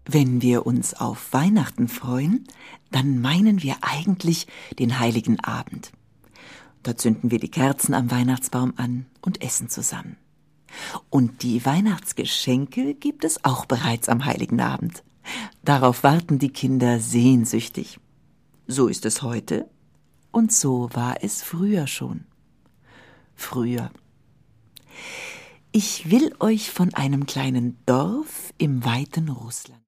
Wenn wir uns auf Weihnachten freuen, dann meinen wir eigentlich den heiligen Abend. Da zünden wir die Kerzen am Weihnachtsbaum an und essen zusammen. Und die Weihnachtsgeschenke gibt es auch bereits am heiligen Abend. Darauf warten die Kinder sehnsüchtig. So ist es heute und so war es früher schon. Früher. Ich will euch von einem kleinen Dorf im weiten Russland